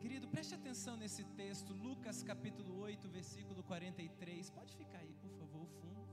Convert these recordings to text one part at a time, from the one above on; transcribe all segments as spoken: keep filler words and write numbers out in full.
Querido, preste atenção nesse texto, Lucas capítulo oito, versículo quarenta e três. Pode ficar aí, por favor, o fundo.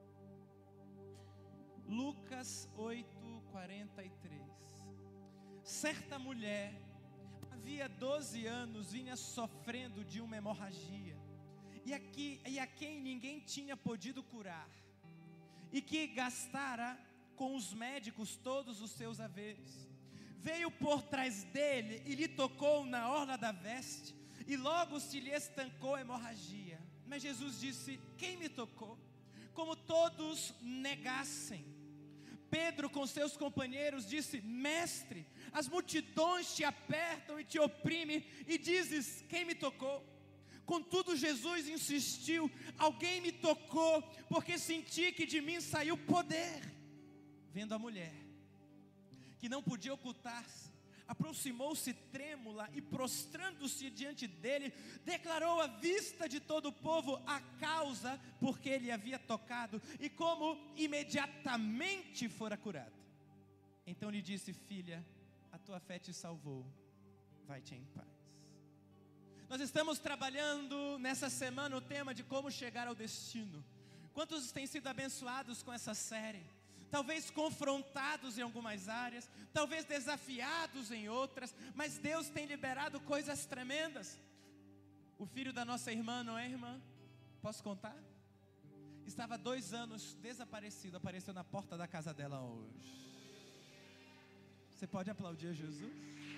Lucas oito, quarenta e três. Certa mulher, havia doze anos, vinha sofrendo de uma hemorragia, e, aqui, e a quem ninguém tinha podido curar, e que gastara com os médicos todos os seus haveres. Veio por trás dele e lhe tocou na orla da veste, e logo se lhe estancou a hemorragia. Mas Jesus disse: quem me tocou? Como todos negassem, Pedro com seus companheiros disse: mestre, as multidões te apertam e te oprimem, e dizes: quem me tocou? Contudo Jesus insistiu: alguém me tocou, porque senti que de mim saiu poder. Vendo a mulher, que não podia ocultar-se, aproximou-se trêmula e, prostrando-se diante dele, declarou à vista de todo o povo a causa por que ele havia tocado e como imediatamente fora curado. Então lhe disse: filha, a tua fé te salvou, vai-te em paz. Nós estamos trabalhando nessa semana o tema de como chegar ao destino. Quantos têm sido abençoados com essa série? Talvez confrontados em algumas áreas, talvez desafiados em outras, mas Deus tem liberado coisas tremendas. O filho da nossa irmã, não é, irmã? Posso contar? Estava dois anos desaparecido, apareceu na porta da casa dela hoje. Você pode aplaudir a Jesus?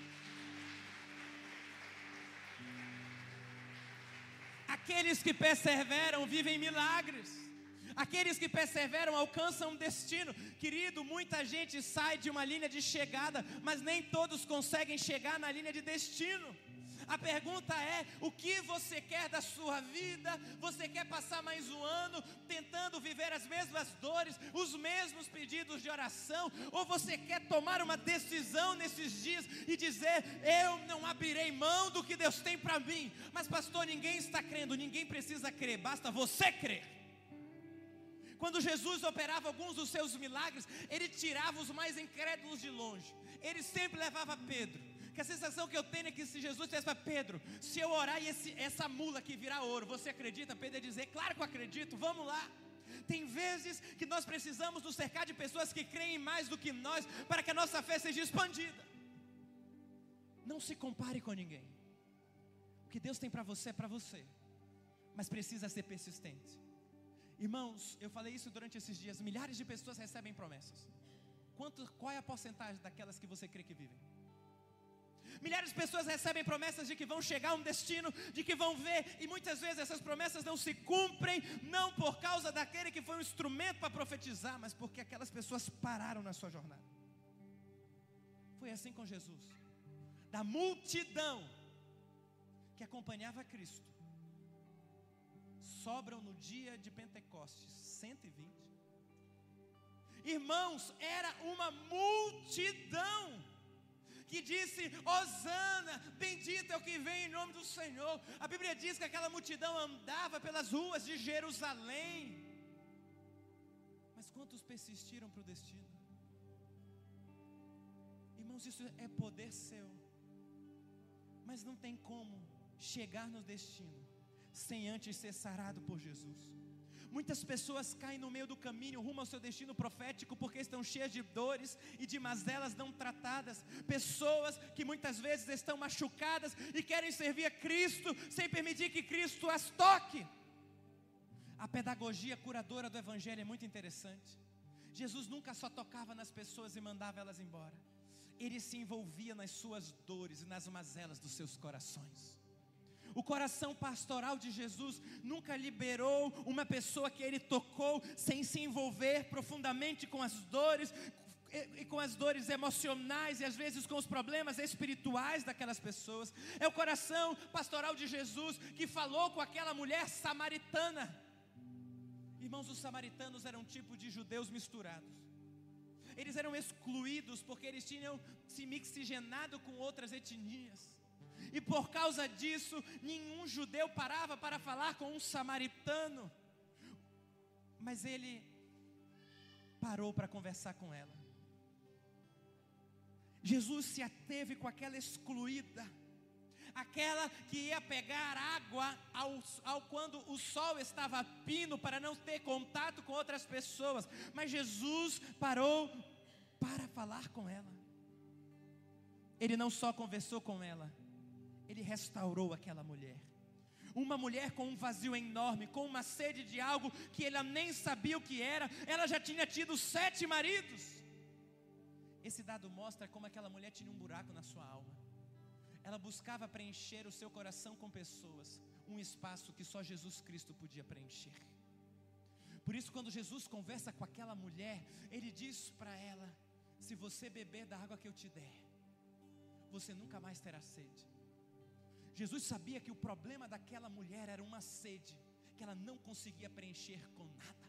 Aqueles que perseveram vivem milagres. Aqueles que perseveram alcançam um destino. Querido, muita gente sai de uma linha de chegada, mas nem todos conseguem chegar na linha de destino. A pergunta é: o que você quer da sua vida? Você quer passar mais um ano tentando viver as mesmas dores, os mesmos pedidos de oração? Ou você quer tomar uma decisão nesses dias e dizer: eu não abrirei mão do que Deus tem para mim? Mas pastor, ninguém está crendo. Ninguém precisa crer, basta você crer. Quando Jesus operava alguns dos seus milagres, ele tirava os mais incrédulos de longe. Ele sempre levava Pedro. Que a sensação que eu tenho é que se Jesus dissesse para Pedro: se eu orar e esse, essa mula aqui virar ouro, você acredita? Pedro ia dizer: claro que eu acredito, vamos lá. Tem vezes que nós precisamos nos cercar de pessoas que creem mais do que nós, para que a nossa fé seja expandida. Não se compare com ninguém. O que Deus tem para você é para você, mas precisa ser persistente. Irmãos, eu falei isso durante esses dias. Milhares de pessoas recebem promessas. Quanto, qual é a porcentagem daquelas que você crê que vivem? Milhares de pessoas recebem promessas de que vão chegar a um destino, de que vão ver, e muitas vezes essas promessas não se cumprem, não por causa daquele que foi um instrumento para profetizar, mas porque aquelas pessoas pararam na sua jornada. Foi assim com Jesus. Da multidão que acompanhava Cristo, sobram no dia de Pentecostes cento e vinte. Irmãos, era uma multidão que disse: Hosana, bendito é o que vem em nome do Senhor. A Bíblia diz que aquela multidão andava pelas ruas de Jerusalém. Mas quantos persistiram para o destino? Irmãos, isso é poder seu. Mas não tem como chegar no destino sem antes ser sarado por Jesus. Muitas pessoas caem no meio do caminho rumo ao seu destino profético porque estão cheias de dores e de mazelas não tratadas. Pessoas que muitas vezes estão machucadas e querem servir a Cristo sem permitir que Cristo as toque. A pedagogia curadora do Evangelho é muito interessante. Jesus nunca só tocava nas pessoas e mandava elas embora. Ele se envolvia nas suas dores e nas mazelas dos seus corações. O coração pastoral de Jesus nunca liberou uma pessoa que ele tocou sem se envolver profundamente com as dores, e com as dores emocionais e às vezes com os problemas espirituais daquelas pessoas. É o coração pastoral de Jesus que falou com aquela mulher samaritana. Irmãos, os samaritanos eram um tipo de judeus misturados. Eles eram excluídos porque eles tinham se mixigenado com outras etnias. E por causa disso, nenhum judeu parava para falar com um samaritano. Mas ele parou para conversar com ela. Jesus se ateve com aquela excluída, aquela que ia pegar água ao, ao quando o sol estava pino, para não ter contato com outras pessoas. Mas Jesus parou para falar com ela. Ele não só conversou com ela, ele restaurou aquela mulher. Uma mulher com um vazio enorme, com uma sede de algo que ela nem sabia o que era. Ela já tinha tido sete maridos. Esse dado mostra como aquela mulher tinha um buraco na sua alma. Ela buscava preencher o seu coração com pessoas, um espaço que só Jesus Cristo podia preencher. Por isso, quando Jesus conversa com aquela mulher, ele diz para ela: se você beber da água que eu te der, você nunca mais terá sede. Jesus sabia que o problema daquela mulher era uma sede que ela não conseguia preencher com nada.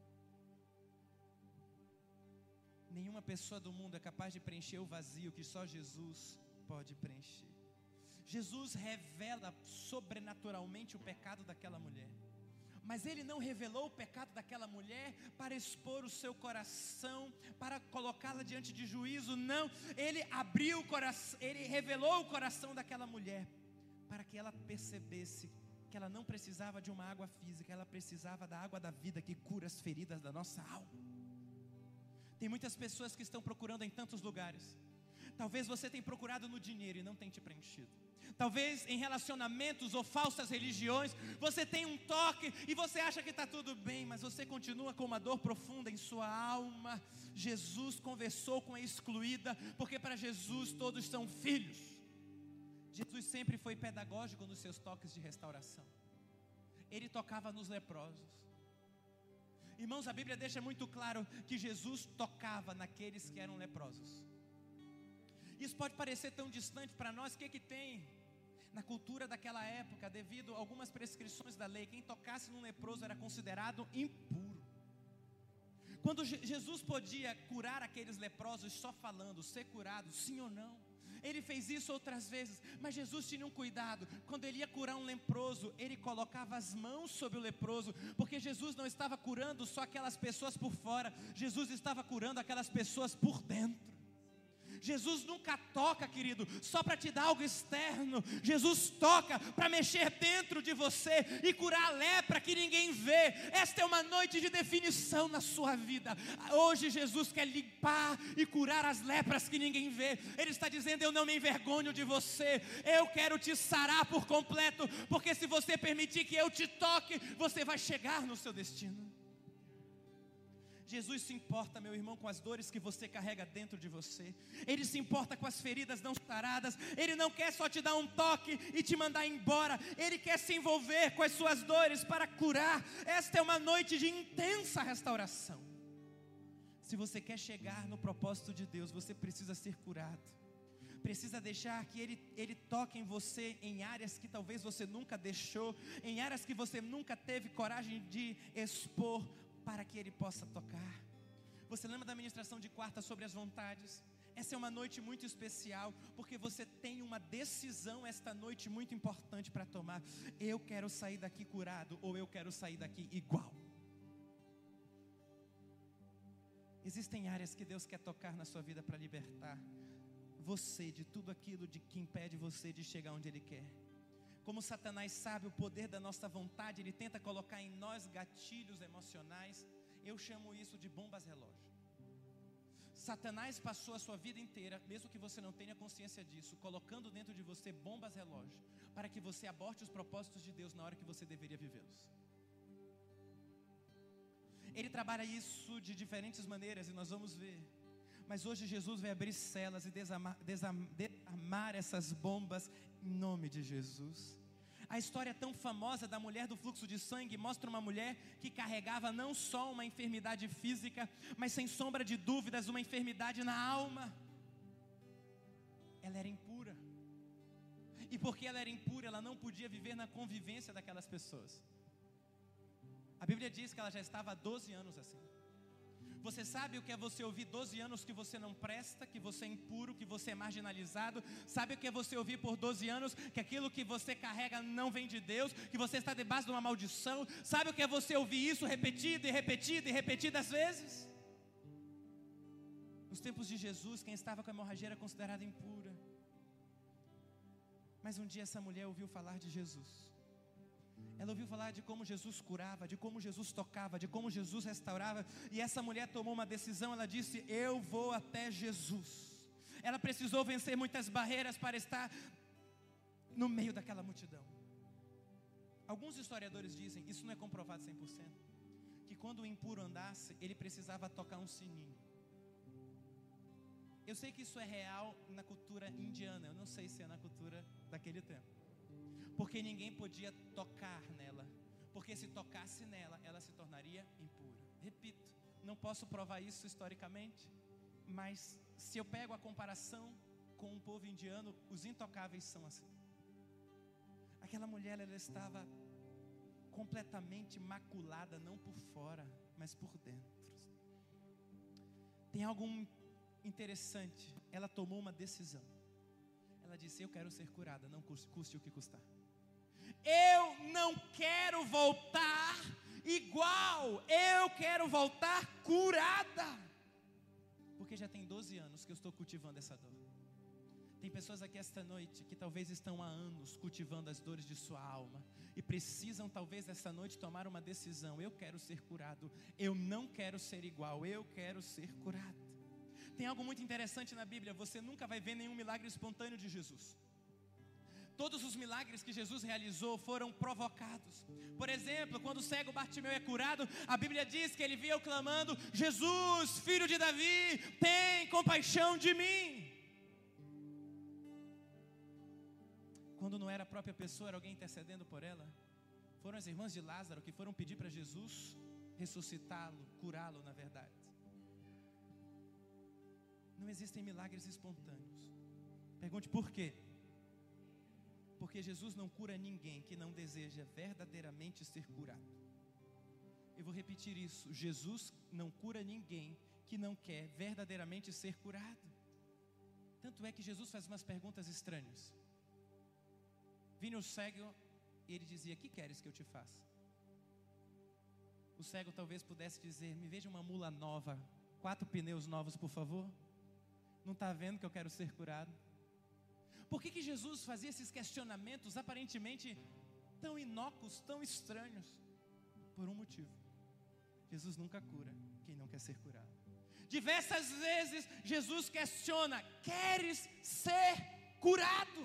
Nenhuma pessoa do mundo é capaz de preencher o vazio que só Jesus pode preencher. Jesus revela sobrenaturalmente o pecado daquela mulher, mas ele não revelou o pecado daquela mulher para expor o seu coração, para colocá-la diante de juízo. Não, ele abriu o coração, ele revelou o coração daquela mulher, para que ela percebesse que ela não precisava de uma água física, ela precisava da água da vida que cura as feridas da nossa alma. Tem muitas pessoas que estão procurando em tantos lugares. Talvez você tenha procurado no dinheiro e não tenha te preenchido. Talvez em relacionamentos ou falsas religiões você tem um toque e você acha que está tudo bem, mas você continua com uma dor profunda em sua alma. Jesus conversou com a excluída, porque para Jesus todos são filhos. Jesus sempre foi pedagógico nos seus toques de restauração. Ele tocava nos leprosos. Irmãos, a Bíblia deixa muito claro que Jesus tocava naqueles que eram leprosos. Isso pode parecer tão distante para nós. O que que tem? Na cultura daquela época, devido a algumas prescrições da lei, quem tocasse num leproso era considerado impuro. Quando Jesus podia curar aqueles leprosos só falando, ser curado, sim ou não, ele fez isso outras vezes, mas Jesus tinha um cuidado. Quando ele ia curar um leproso, ele colocava as mãos sobre o leproso, porque Jesus não estava curando só aquelas pessoas por fora, Jesus estava curando aquelas pessoas por dentro. Jesus nunca toca, querido, só para te dar algo externo. Jesus toca para mexer dentro de você e curar a lepra que ninguém vê. Esta é uma noite de definição na sua vida. Hoje Jesus quer limpar e curar as lepras que ninguém vê. Ele está dizendo: eu não me envergonho de você, eu quero te sarar por completo, porque se você permitir que eu te toque, você vai chegar no seu destino. Jesus se importa, meu irmão, com as dores que você carrega dentro de você. Ele se importa com as feridas não saradas. Ele não quer só te dar um toque e te mandar embora. Ele quer se envolver com as suas dores para curar. Esta é uma noite de intensa restauração. Se você quer chegar no propósito de Deus, você precisa ser curado. Precisa deixar que Ele, Ele toque em você em áreas que talvez você nunca deixou, em áreas que você nunca teve coragem de expor, para que Ele possa tocar. Você lembra da ministração de quarta sobre as vontades? Essa é uma noite muito especial, porque você tem uma decisão esta noite muito importante para tomar. Eu quero sair daqui curado, ou eu quero sair daqui igual. Existem áreas que Deus quer tocar na sua vida para libertar você de tudo aquilo de que impede você de chegar onde Ele quer. Como Satanás sabe o poder da nossa vontade, ele tenta colocar em nós gatilhos emocionais. Eu chamo isso de bombas relógio. Satanás passou a sua vida inteira, mesmo que você não tenha consciência disso, colocando dentro de você bombas relógio, para que você aborte os propósitos de Deus na hora que você deveria vivê-los. Ele trabalha isso de diferentes maneiras e nós vamos ver. Mas hoje Jesus vai abrir celas e desarmar, desarmar, desarmar essas bombas em nome de Jesus. A história tão famosa da mulher do fluxo de sangue mostra uma mulher que carregava não só uma enfermidade física, mas sem sombra de dúvidas uma enfermidade na alma. Ela era impura. E porque ela era impura, ela não podia viver na convivência daquelas pessoas. A Bíblia diz que ela já estava há doze anos assim. Você sabe o que é você ouvir doze anos que você não presta, que você é impuro, que você é marginalizado? Sabe o que é você ouvir por doze anos que aquilo que você carrega não vem de Deus, que você está debaixo de uma maldição? Sabe o que é você ouvir isso repetido e repetido e repetidas vezes? Nos tempos de Jesus, quem estava com a hemorragia era considerada impura. Mas um dia essa mulher ouviu falar de Jesus. Ela ouviu falar de como Jesus curava, de como Jesus tocava, de como Jesus restaurava. E essa mulher tomou uma decisão, ela disse: eu vou até Jesus. Ela precisou vencer muitas barreiras para estar no meio daquela multidão. Alguns historiadores dizem, isso não é comprovado cem por cento, que quando o impuro andasse, ele precisava tocar um sininho. Eu sei que isso é real na cultura indiana, eu não sei se é na cultura daquele tempo. Porque ninguém podia tocar nela, porque se tocasse nela, ela se tornaria impura. Repito, não posso provar isso historicamente, mas se eu pego a comparação com o povo indiano, os intocáveis são assim. Aquela mulher, ela estava completamente maculada, não por fora, mas por dentro. Tem algo interessante, ela tomou uma decisão. Ela disse: eu quero ser curada, não custe, custe o que custar. Eu não quero voltar igual, eu quero voltar curada. Porque já tem doze anos que eu estou cultivando essa dor. Tem pessoas aqui esta noite que talvez estão há anos cultivando as dores de sua alma e precisam talvez esta noite tomar uma decisão: eu quero ser curado, eu não quero ser igual, eu quero ser curado. Tem algo muito interessante na Bíblia, você nunca vai ver nenhum milagre espontâneo de Jesus. Todos os milagres que Jesus realizou foram provocados. Por exemplo, quando o cego Bartimeu é curado, a Bíblia diz que ele veio clamando: Jesus, filho de Davi, tem compaixão de mim. Quando não era a própria pessoa, era alguém intercedendo por ela. Foram as irmãs de Lázaro que foram pedir para Jesus ressuscitá-lo, curá-lo, na verdade. Não existem milagres espontâneos. Pergunte por quê? Porque Jesus não cura ninguém que não deseja verdadeiramente ser curado. Eu vou repetir isso: Jesus não cura ninguém que não quer verdadeiramente ser curado. Tanto é que Jesus faz umas perguntas estranhas. Vinha o cego e ele dizia: que queres que eu te faça? O cego talvez pudesse dizer: me veja uma mula nova, quatro pneus novos, por favor. Não está vendo que eu quero ser curado? Por que que Jesus fazia esses questionamentos aparentemente tão inócuos, tão estranhos? Por um motivo: Jesus nunca cura quem não quer ser curado. Diversas vezes Jesus questiona: queres ser curado?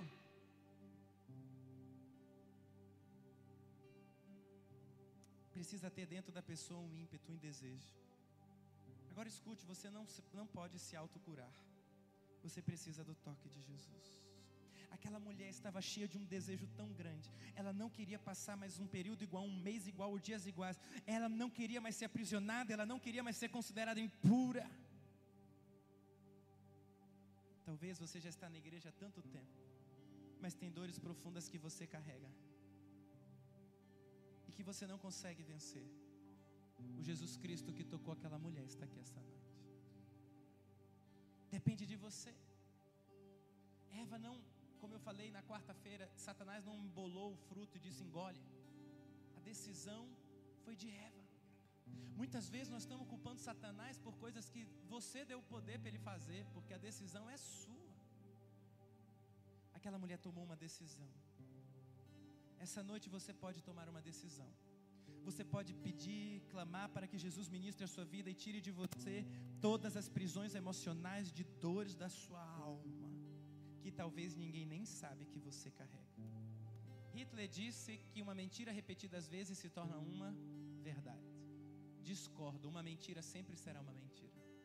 Precisa ter dentro da pessoa um ímpeto, um desejo. Agora escute, você não, não pode se autocurar. Você precisa do toque de Jesus. Aquela mulher estava cheia de um desejo tão grande. Ela não queria passar mais um período igual, um mês igual, ou dias iguais. Ela não queria mais ser aprisionada, ela não queria mais ser considerada impura. Talvez você já está na igreja há tanto tempo, mas tem dores profundas que você carrega e que você não consegue vencer. O Jesus Cristo que tocou aquela mulher está aqui esta noite. Depende de você. Eva não, como eu falei na quarta-feira, Satanás não embolou o fruto e disse: engole. A decisão foi de Eva. Muitas vezes nós estamos culpando Satanás por coisas que você deu o poder para ele fazer, porque a decisão é sua. Aquela mulher tomou uma decisão. Essa noite você pode tomar uma decisão. Você pode pedir, clamar para que Jesus ministre a sua vida e tire de você todas as prisões emocionais de dores da sua alma, que talvez ninguém nem sabe que você carrega. Hitler disse que uma mentira repetida às vezes se torna uma verdade. Discordo, uma mentira sempre será uma mentira.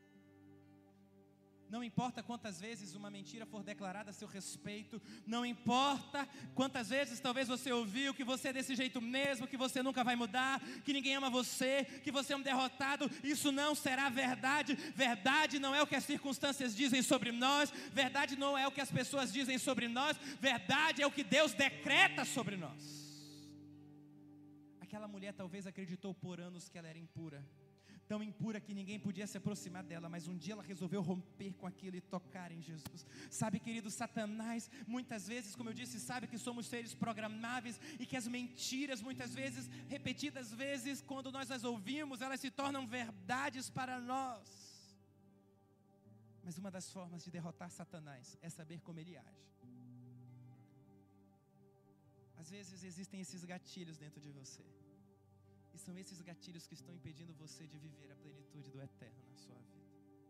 Não importa quantas vezes uma mentira for declarada a seu respeito, não importa quantas vezes talvez você ouviu que você é desse jeito mesmo, que você nunca vai mudar, que ninguém ama você, que você é um derrotado, isso não será verdade. Verdade não é o que as circunstâncias dizem sobre nós, verdade não é o que as pessoas dizem sobre nós, verdade é o que Deus decreta sobre nós. Aquela mulher talvez acreditou por anos que ela era impura, tão impura que ninguém podia se aproximar dela, mas um dia ela resolveu romper com aquilo e tocar em Jesus. Sabe, querido, Satanás muitas vezes, como eu disse, sabe que somos seres programáveis e que as mentiras muitas vezes, repetidas vezes, quando nós as ouvimos, elas se tornam verdades para nós. Mas uma das formas de derrotar Satanás é saber como ele age. Às vezes existem esses gatilhos dentro de você. E são esses gatilhos que estão impedindo você de viver a plenitude do eterno na sua vida.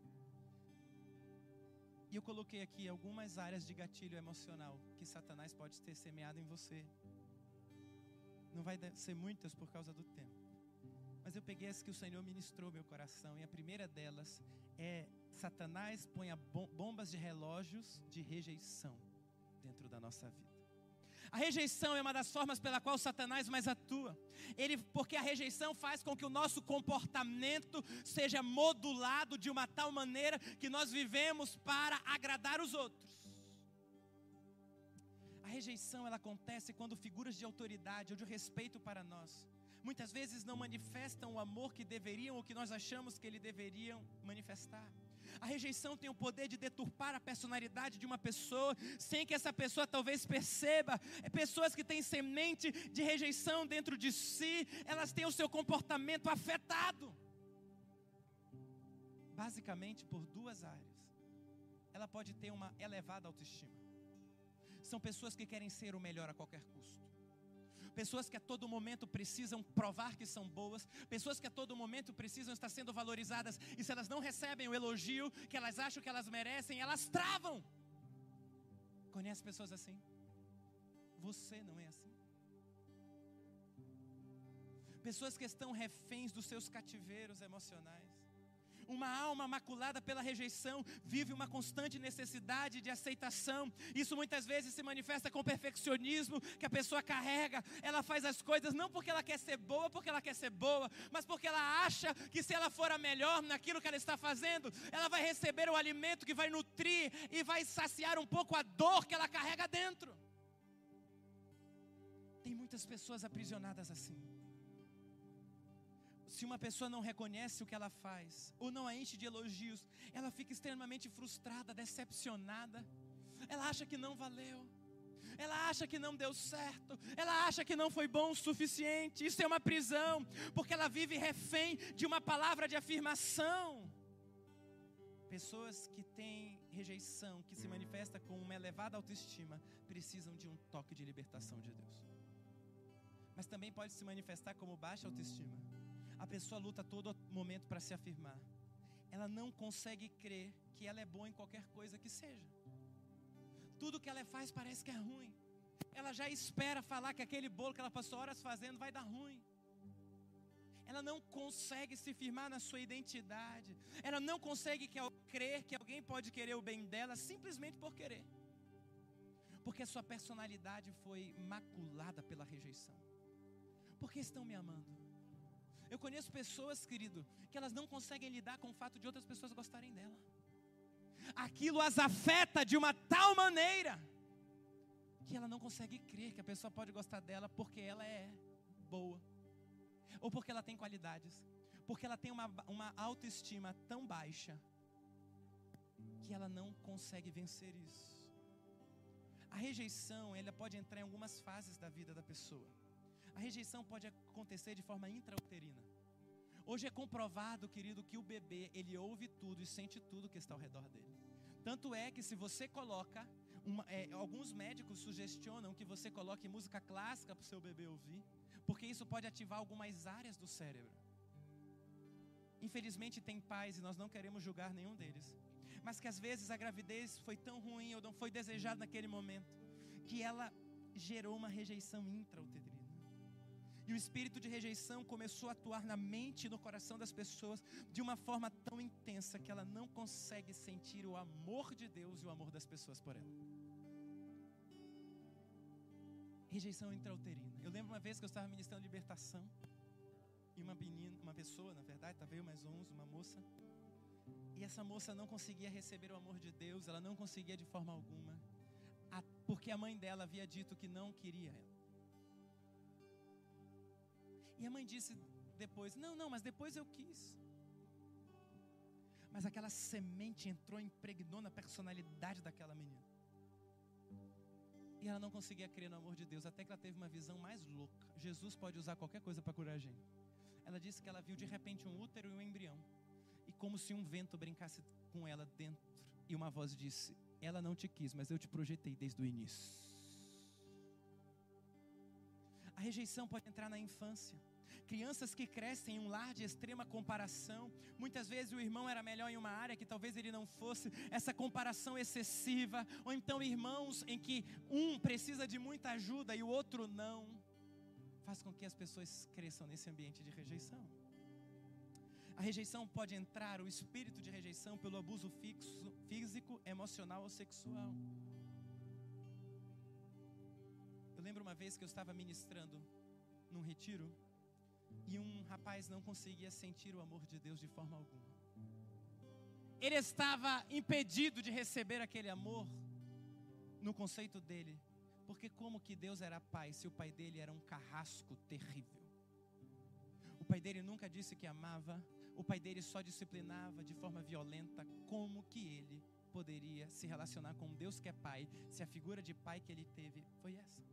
E eu coloquei aqui algumas áreas de gatilho emocional que Satanás pode ter semeado em você. Não vai ser muitas por causa do tempo. Mas eu peguei as que o Senhor ministrou ao meu coração. E a primeira delas é: Satanás põe bombas de relógios de rejeição dentro da nossa vida. A rejeição é uma das formas pela qual Satanás mais atua. Ele, porque a rejeição faz com que o nosso comportamento seja modulado de uma tal maneira que nós vivemos para agradar os outros. A rejeição, ela acontece quando figuras de autoridade ou de respeito para nós muitas vezes não manifestam o amor que deveriam ou que nós achamos que eles deveriam manifestar. A rejeição tem o poder de deturpar a personalidade de uma pessoa, sem que essa pessoa talvez perceba. É pessoas que têm semente de rejeição dentro de si, elas têm o seu comportamento afetado. Basicamente por duas áreas. Ela pode ter uma elevada autoestima. São pessoas que querem ser o melhor a qualquer custo. Pessoas que a todo momento precisam provar que são boas. Pessoas que a todo momento precisam estar sendo valorizadas. E se elas não recebem o elogio que elas acham que elas merecem, elas travam. Conhece pessoas assim? Você não é assim? Pessoas que estão reféns dos seus cativeiros emocionais. Uma alma maculada pela rejeição vive uma constante necessidade de aceitação. Isso muitas vezes se manifesta com perfeccionismo que a pessoa carrega. Ela faz as coisas não porque ela quer ser boa, porque ela quer ser boa, mas porque ela acha que se ela for a melhor naquilo que ela está fazendo, ela vai receber o alimento que vai nutrir e vai saciar um pouco a dor que ela carrega dentro. Tem muitas pessoas aprisionadas assim. Se uma pessoa não reconhece o que ela faz, ou não a enche de elogios, ela fica extremamente frustrada, decepcionada. Ela acha que não valeu. Ela acha que não deu certo. Ela acha que não foi bom o suficiente. Isso é uma prisão, porque ela vive refém de uma palavra de afirmação. Pessoas que têm rejeição, que se manifesta com uma elevada autoestima, precisam de um toque de libertação de Deus. Mas também pode se manifestar como baixa autoestima. A pessoa luta a todo momento para se afirmar. Ela não consegue crer que ela é boa em qualquer coisa que seja. Tudo que ela faz parece que é ruim. Ela já espera falar que aquele bolo que ela passou horas fazendo vai dar ruim. Ela não consegue se firmar na sua identidade. Ela não consegue crer que alguém pode querer o bem dela simplesmente por querer. Porque a sua personalidade foi maculada pela rejeição. Por que estão me amando? Eu conheço pessoas, querido, que elas não conseguem lidar com o fato de outras pessoas gostarem dela. Aquilo as afeta de uma tal maneira que ela não consegue crer que a pessoa pode gostar dela porque ela é boa. Ou porque ela tem qualidades. Porque ela tem uma, uma autoestima tão baixa que ela não consegue vencer isso. A rejeição, ela pode entrar em algumas fases da vida da pessoa. A rejeição pode acontecer de forma intrauterina. Hoje é comprovado, querido, que o bebê, ele ouve tudo e sente tudo que está ao redor dele. Tanto é que se você coloca, uma, é, alguns médicos sugestionam que você coloque música clássica para o seu bebê ouvir, porque isso pode ativar algumas áreas do cérebro. Infelizmente tem pais, e nós não queremos julgar nenhum deles, mas que às vezes a gravidez foi tão ruim ou não foi desejada naquele momento, que ela gerou uma rejeição intrauterina. E o espírito de rejeição começou a atuar na mente e no coração das pessoas de uma forma tão intensa que ela não consegue sentir o amor de Deus e o amor das pessoas por ela. Rejeição intrauterina. Eu lembro uma vez que eu estava ministrando libertação e uma menina, uma pessoa, na verdade, estava eu mais onze, uma moça. E essa moça não conseguia receber o amor de Deus, ela não conseguia de forma alguma, porque a mãe dela havia dito que não queria ela. E a mãe disse depois, não, não, mas depois eu quis. Mas aquela semente entrou e impregnou na personalidade daquela menina. E ela não conseguia crer no amor de Deus, até que ela teve uma visão mais louca. Jesus pode usar qualquer coisa para curar a gente. Ela disse que ela viu de repente um útero e um embrião. E como se um vento brincasse com ela dentro. E uma voz disse, ela não te quis, mas eu te projetei desde o início. A rejeição pode entrar na infância. Crianças que crescem em um lar de extrema comparação. Muitas vezes o irmão era melhor em uma área que talvez ele não fosse. Essa comparação excessiva. Ou então irmãos em que um precisa de muita ajuda e o outro não. Faz com que as pessoas cresçam nesse ambiente de rejeição. A rejeição pode entrar, o espírito de rejeição, pelo abuso fixo, físico, emocional ou sexual. Eu lembro uma vez que eu estava ministrando num retiro e um rapaz não conseguia sentir o amor de Deus de forma alguma. Ele estava impedido de receber aquele amor no conceito dele, porque como que Deus era pai se o pai dele era um carrasco terrível? O pai dele nunca disse que amava, o pai dele só disciplinava de forma violenta. Como que ele poderia se relacionar com um Deus que é pai, se a figura de pai que ele teve foi essa?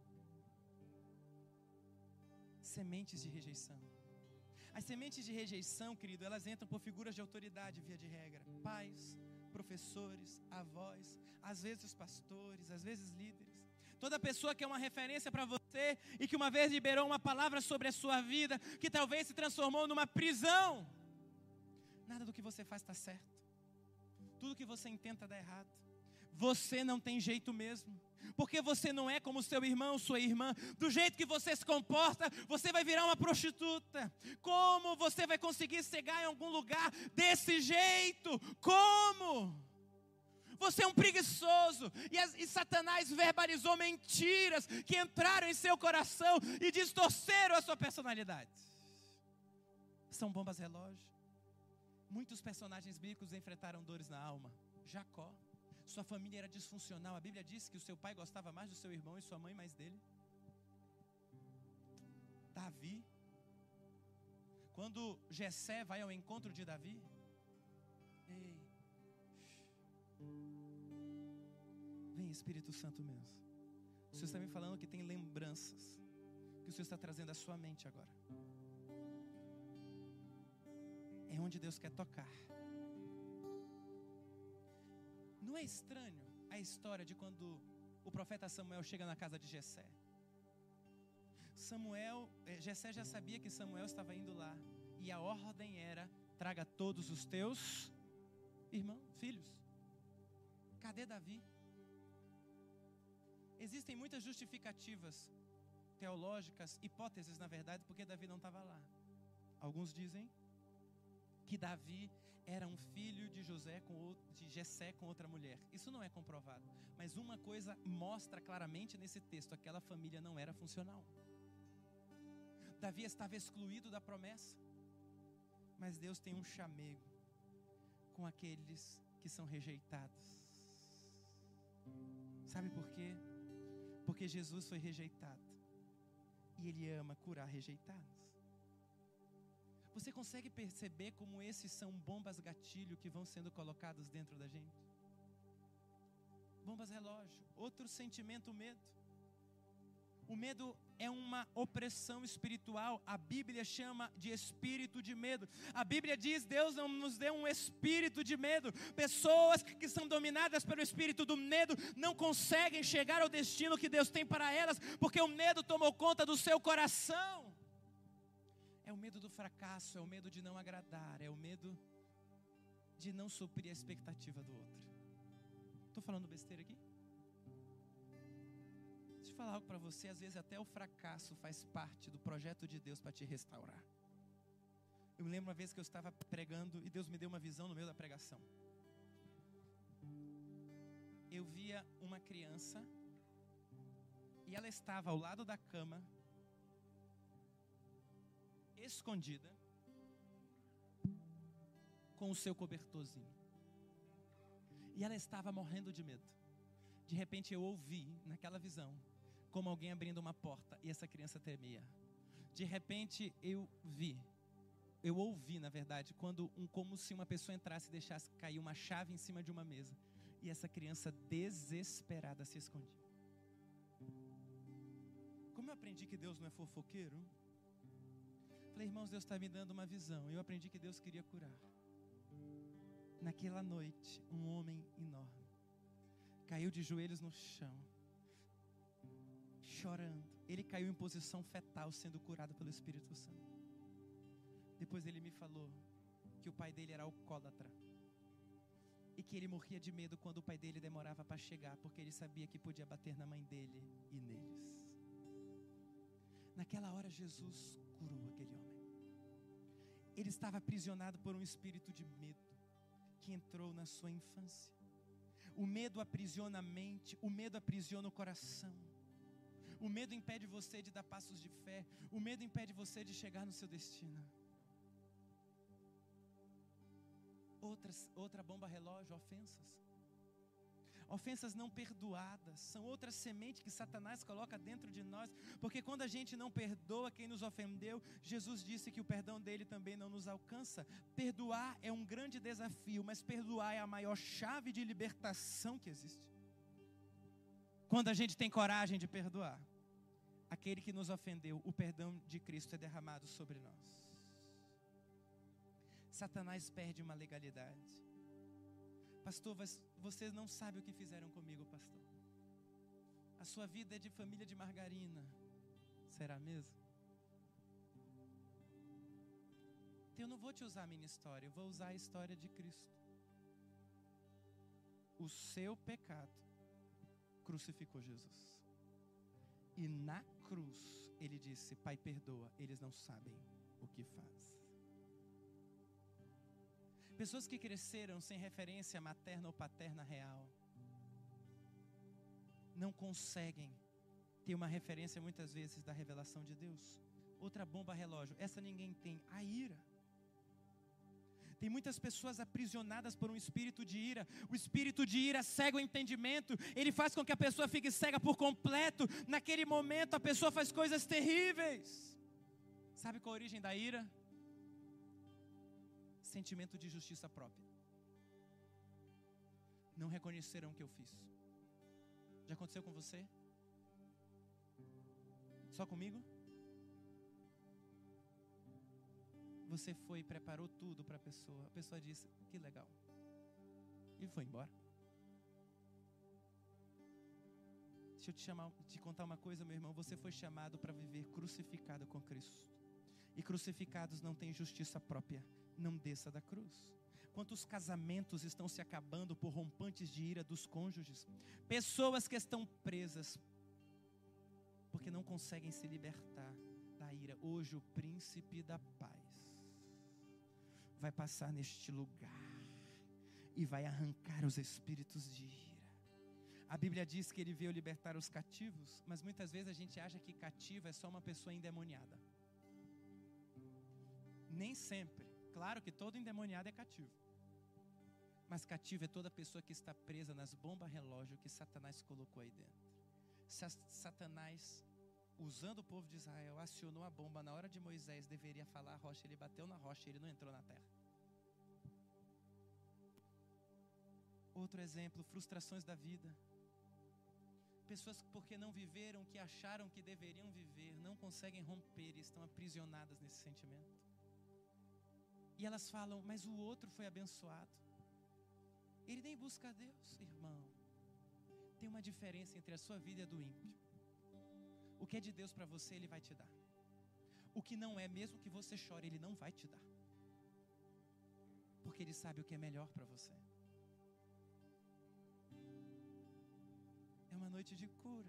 Sementes de rejeição. As sementes de rejeição, querido, elas entram por figuras de autoridade, via de regra. Pais, professores, avós, às vezes pastores, às vezes líderes. Toda pessoa que é uma referência para você e que uma vez liberou uma palavra sobre a sua vida, que talvez se transformou numa prisão. Nada do que você faz está certo. Tudo que você intenta dá errado. Você não tem jeito mesmo. Porque você não é como seu irmão, sua irmã. Do jeito que você se comporta, você vai virar uma prostituta. Como você vai conseguir chegar em algum lugar desse jeito? Como? Você é um preguiçoso. E, as, e Satanás verbalizou mentiras que entraram em seu coração e distorceram a sua personalidade. São bombas relógio. Muitos personagens bíblicos enfrentaram dores na alma. Jacó. Sua família era disfuncional. A Bíblia diz que o seu pai gostava mais do seu irmão e sua mãe mais dele. Davi. Quando Jessé vai ao encontro de Davi. Ei. Vem, Espírito Santo mesmo. O Senhor está me falando que tem lembranças que o Senhor está trazendo à sua mente agora. É onde Deus quer tocar. Não é estranho a história de quando o profeta Samuel chega na casa de Jessé? Samuel, Jessé já sabia que Samuel estava indo lá. E a ordem era: traga todos os teus irmãos, filhos. Cadê Davi? Existem muitas justificativas teológicas, hipóteses na verdade, porque Davi não estava lá. Alguns dizem que Davi era um filho de José com outro, de Jessé com outra mulher. Isso não é comprovado, mas uma coisa mostra claramente nesse texto: aquela família não era funcional. Davi estava excluído da promessa. Mas Deus tem um chamego com aqueles que são rejeitados. Sabe por quê? Porque Jesus foi rejeitado e Ele ama curar rejeitados. Você consegue perceber como esses são bombas gatilho que vão sendo colocados dentro da gente? Bombas relógio. Outro sentimento, o medo. O medo é uma opressão espiritual. A Bíblia chama de espírito de medo. A Bíblia diz: Deus não nos deu um espírito de medo. Pessoas que são dominadas pelo espírito do medo não conseguem chegar ao destino que Deus tem para elas, porque o medo tomou conta do seu coração. É o medo do fracasso, é o medo de não agradar, é o medo de não suprir a expectativa do outro. Estou falando besteira aqui? Deixa eu falar algo para você. Às vezes até o fracasso faz parte do projeto de Deus para te restaurar. Eu me lembro uma vez que eu estava pregando e Deus me deu uma visão no meio da pregação. Eu via uma criança e ela estava ao lado da cama, escondida, com o seu cobertorzinho. E ela estava morrendo de medo. De repente eu ouvi, naquela visão, como alguém abrindo uma porta, e essa criança tremia. De repente eu vi, eu ouvi na verdade, quando um, como se uma pessoa entrasse e deixasse cair uma chave em cima de uma mesa. E essa criança desesperada se escondia. Como eu aprendi que Deus não é fofoqueiro? Falei, irmãos, Deus está me dando uma visão. Eu aprendi que Deus queria curar. Naquela noite, um homem enorme caiu de joelhos no chão, chorando. Ele caiu em posição fetal, sendo curado pelo Espírito Santo. Depois ele me falou que o pai dele era alcoólatra. E que ele morria de medo quando o pai dele demorava para chegar, porque ele sabia que podia bater na mãe dele e neles. Naquela hora Jesus curou aquele homem. Ele estava aprisionado por um espírito de medo que entrou na sua infância. O medo aprisiona a mente, o medo aprisiona o coração. O medo impede você de dar passos de fé, o medo impede você de chegar no seu destino. Outras, outra bomba relógio, ofensas. Ofensas não perdoadas são outra semente que Satanás coloca dentro de nós, porque quando a gente não perdoa quem nos ofendeu, Jesus disse que o perdão dele também não nos alcança. Perdoar é um grande desafio, mas perdoar é a maior chave de libertação que existe. Quando a gente tem coragem de perdoar aquele que nos ofendeu, o perdão de Cristo é derramado sobre nós. Satanás perde uma legalidade. Pastor, vocês não sabem o que fizeram comigo, pastor. A sua vida é de família de margarina. Será mesmo? Então eu não vou te usar a minha história, eu vou usar a história de Cristo. O seu pecado crucificou Jesus. E na cruz ele disse: Pai, perdoa, eles não sabem o que fazem. Pessoas que cresceram sem referência materna ou paterna real não conseguem ter uma referência muitas vezes da revelação de Deus. Outra bomba relógio, essa ninguém tem, a ira. Tem muitas pessoas aprisionadas por um espírito de ira. O espírito de ira cega o entendimento. Ele faz com que a pessoa fique cega por completo. Naquele momento a pessoa faz coisas terríveis. Sabe qual a origem da ira? Sentimento de justiça própria. Não reconheceram o que eu fiz. Já aconteceu com você? Só comigo? Você foi e preparou tudo para a pessoa. A pessoa disse: que legal. E foi embora. Deixa eu te chamar, te contar uma coisa, meu irmão. Você foi chamado para viver crucificado com Cristo. E crucificados não têm justiça própria. Não desça da cruz. Quantos casamentos estão se acabando por rompantes de ira dos cônjuges? Pessoas que estão presas porque não conseguem se libertar da ira. Hoje o príncipe da paz vai passar neste lugar e vai arrancar os espíritos de ira. A Bíblia diz que ele veio libertar os cativos, mas muitas vezes a gente acha que cativo é só uma pessoa endemoniada. Nem sempre. Claro que todo endemoniado é cativo. Mas cativo é toda pessoa que está presa nas bombas relógio que Satanás colocou aí dentro. Satanás, usando o povo de Israel, acionou a bomba na hora de Moisés, deveria falar a rocha, ele bateu na rocha, ele não entrou na terra. Outro exemplo, frustrações da vida. Pessoas que porque não viveram o que acharam que deveriam viver, não conseguem romper e estão aprisionadas nesse sentimento. E elas falam: mas o outro foi abençoado. Ele nem busca a Deus. Irmão, tem uma diferença entre a sua vida e a do ímpio. O que é de Deus para você, Ele vai te dar. O que não é, mesmo que você chore, Ele não vai te dar. Porque Ele sabe o que é melhor para você. É uma noite de cura.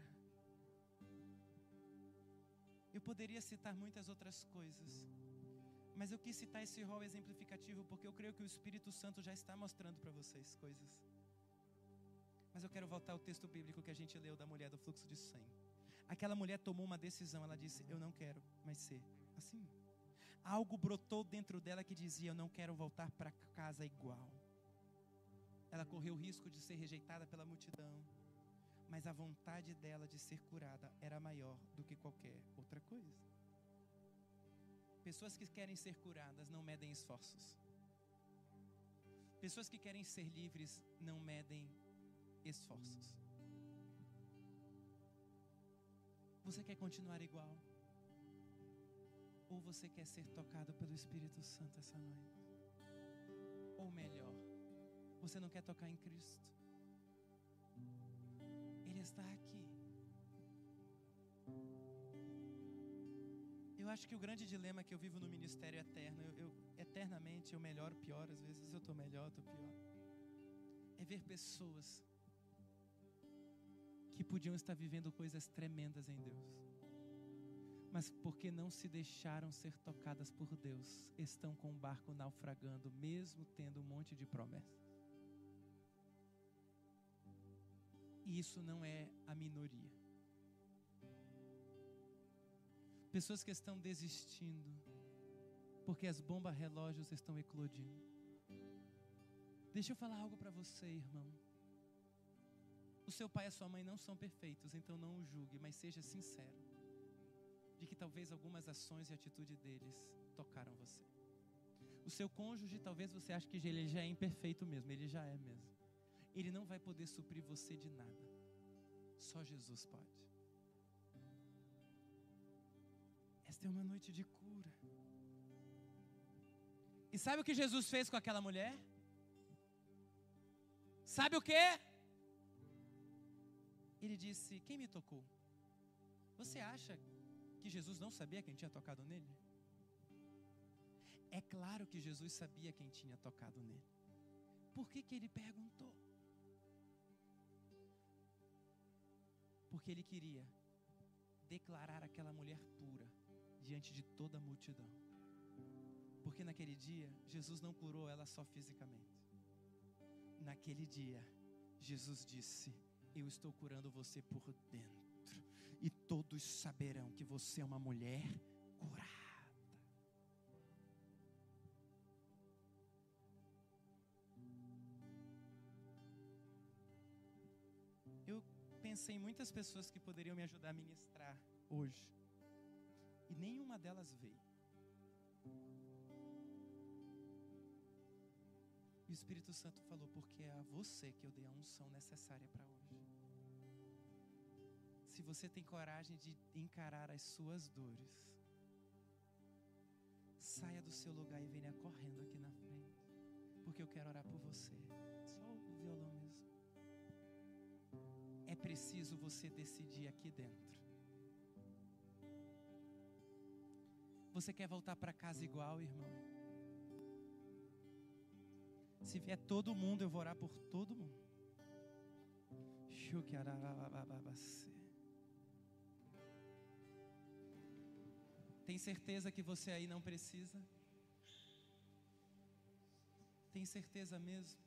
Eu poderia citar muitas outras coisas, mas eu quis citar esse rol exemplificativo porque eu creio que o Espírito Santo já está mostrando para vocês coisas. Mas eu quero voltar ao texto bíblico que a gente leu da mulher do fluxo de sangue. Aquela mulher tomou uma decisão, ela disse: eu não quero mais ser assim. Algo brotou dentro dela que dizia: eu não quero voltar para casa igual. Ela correu o risco de ser rejeitada pela multidão, mas a vontade dela de ser curada era maior do que qualquer outra coisa. Pessoas que querem ser curadas não medem esforços. Pessoas que querem ser livres não medem esforços. Você quer continuar igual? Ou você quer ser tocado pelo Espírito Santo essa noite? Ou melhor, você não quer tocar em Cristo? Ele está aqui. Eu acho que o grande dilema que eu vivo no ministério eterno, eu, eu eternamente eu melhoro, pior, às vezes eu estou melhor, estou pior, é ver pessoas que podiam estar vivendo coisas tremendas em Deus, mas porque não se deixaram ser tocadas por Deus, estão com o barco naufragando, mesmo tendo um monte de promessas. E isso não é a minoria. Pessoas que estão desistindo porque as bombas relógios estão eclodindo. Deixa eu falar algo para você, irmão. O seu pai e a sua mãe não são perfeitos, então não o julgue, mas seja sincero de que talvez algumas ações e atitudes deles tocaram você. O seu cônjuge, talvez você ache que ele já é imperfeito mesmo, ele já é mesmo. Ele não vai poder suprir você de nada. Só Jesus pode. Esta é uma noite de cura. E sabe o que Jesus fez com aquela mulher? Sabe o quê? Ele disse: quem me tocou? Você acha que Jesus não sabia quem tinha tocado nele? É claro que Jesus sabia quem tinha tocado nele. Por que que ele perguntou? Porque ele queria declarar aquela mulher pura diante de toda a multidão. Porque naquele dia, Jesus não curou ela só fisicamente. Naquele dia, Jesus disse: eu estou curando você por dentro, e todos saberão que você é uma mulher curada. Eu pensei em muitas pessoas que poderiam me ajudar a ministrar hoje, e nenhuma delas veio. E o Espírito Santo falou: porque é a você que eu dei a unção necessária para hoje. Se você tem coragem de encarar as suas dores, saia do seu lugar e venha correndo aqui na frente, porque eu quero orar por você. Só o violão mesmo. É preciso você decidir aqui dentro. Você quer voltar para casa igual, irmão? Se vier todo mundo, eu vou orar por todo mundo. Tem certeza que você aí não precisa? Tem certeza mesmo?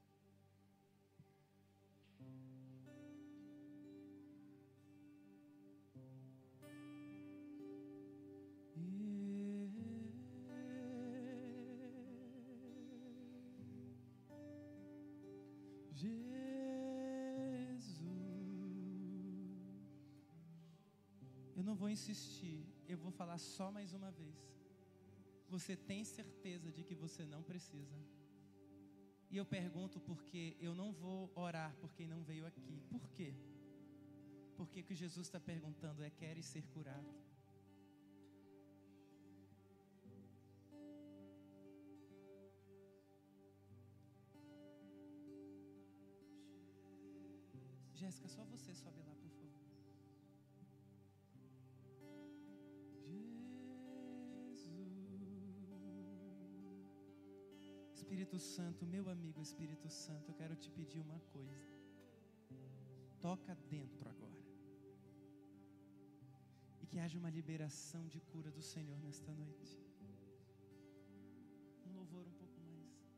Eu não vou insistir, eu vou falar só mais uma vez. Você tem certeza de que você não precisa? E eu pergunto porque eu não vou orar por quem não veio aqui. Por quê? Porque o que Jesus está perguntando é: queres ser curado? Jéssica, só você sobe lá, por favor. Espírito Santo, meu amigo Espírito Santo, eu quero te pedir uma coisa. Toca dentro agora. E que haja uma liberação de cura do Senhor nesta noite. Um louvor um pouco mais.